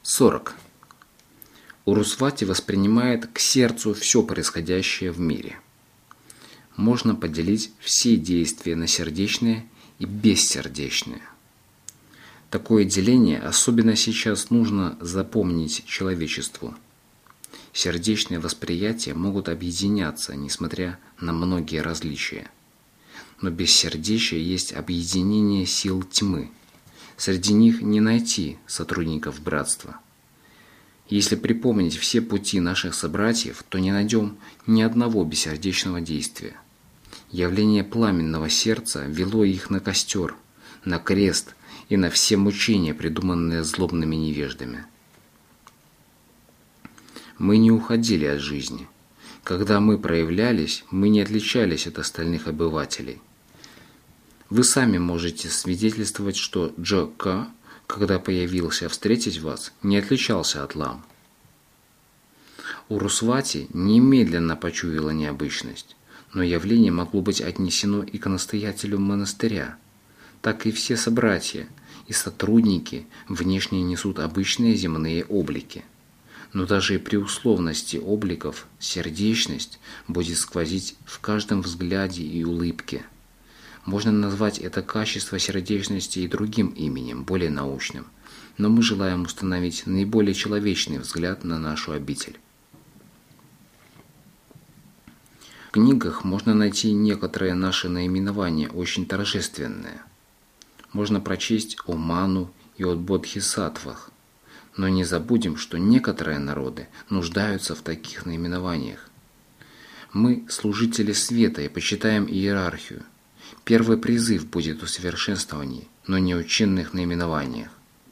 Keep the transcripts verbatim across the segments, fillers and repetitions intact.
сорок. Урусвати воспринимает к сердцу все происходящее в мире. Можно поделить все действия на сердечные и бессердечные. Такое деление особенно сейчас нужно запомнить человечеству. Сердечные восприятия могут объединяться, несмотря на многие различия. Но без сердечия есть объединение сил тьмы. Среди них не найти сотрудников братства. Если припомнить все пути наших собратьев, то не найдем ни одного бессердечного действия. Явление пламенного сердца вело их на костер, на крест и на все мучения, придуманные злобными невеждами. Мы не уходили от жизни. Когда мы проявлялись, мы не отличались от остальных обывателей. Вы сами можете свидетельствовать, что Джо-Ка, когда появился встретить вас, не отличался от лам. Урусвати немедленно почуяла необычность, но явление могло быть отнесено и к настоятелю монастыря. Так и все собратья и сотрудники внешне несут обычные земные облики. Но даже и при условности обликов сердечность будет сквозить в каждом взгляде и улыбке. Можно назвать это качество сердечности и другим именем, более научным, но мы желаем установить наиболее человечный взгляд на нашу обитель. В книгах можно найти некоторые наши наименования, очень торжественные. Можно прочесть о Ману и о Бодхисаттвах, но не забудем, что некоторые народы нуждаются в таких наименованиях. Мы служители света и почитаем иерархию. Первый призыв будет о совершенствовании, но не о чинных наименованиях.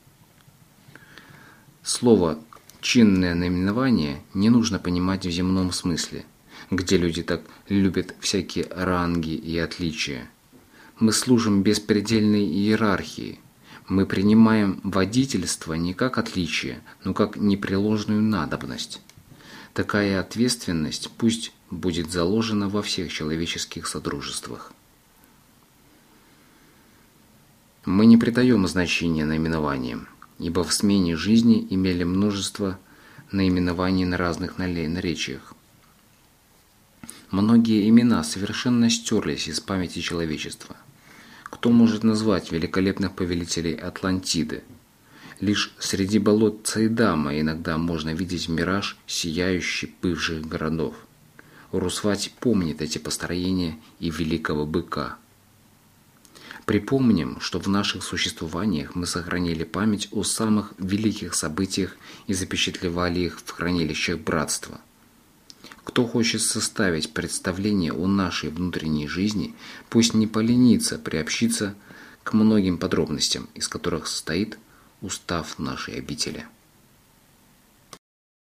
Слово «чинное наименование» не нужно понимать в земном смысле, где люди так любят всякие ранги и отличия. Мы служим беспредельной иерархии. Мы принимаем водительство не как отличие, но как непреложную надобность. Такая ответственность пусть будет заложена во всех человеческих содружествах. Мы не придаем значения наименованиям, ибо в смене жизни имели множество наименований на разных наречиях. Многие имена совершенно стерлись из памяти человечества. Кто может назвать великолепных повелителей Атлантиды? Лишь среди болот Цайдама иногда можно видеть мираж сияющий бывших городов. Урусвати помнит эти построения и великого быка. Припомним, что в наших существованиях мы сохранили память о самых великих событиях и запечатлевали их в хранилищах братства. Кто хочет составить представление о нашей внутренней жизни, пусть не поленится приобщиться к многим подробностям, из которых состоит устав нашей обители.